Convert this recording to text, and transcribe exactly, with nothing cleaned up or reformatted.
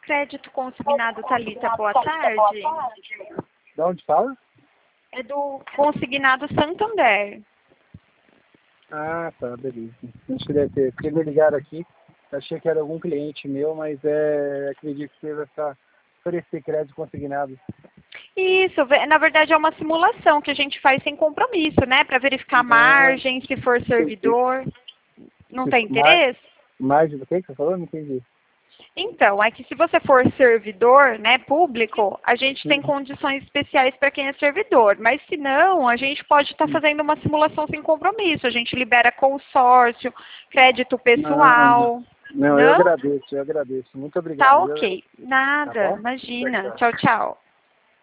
Crédito consignado, Thalita, boa tarde. De onde fala? É do Consignado Santander. Ah, tá, beleza. Acho que deve ter. Porque me ligaram aqui, achei que era algum cliente meu, mas é, acredito que seja essa oferecer crédito consignado. Isso, ve- na verdade é uma simulação que a gente faz sem compromisso, né? Para verificar a Ah, margem, se for servidor. Não tem mais, interesse? mais do que que você falou? Não entendi. Então, é que se você for servidor, né, público, a gente tem Hum, condições especiais para quem é servidor. Mas se não, a gente pode estar hum. fazendo uma simulação sem compromisso. A gente libera consórcio, crédito Não, não, pessoal. não, eu Não? agradeço, eu agradeço. Muito Tá obrigado, viu? ok. Tá Nada, bom? Tchau, imagina. tchau. Tchau, tchau.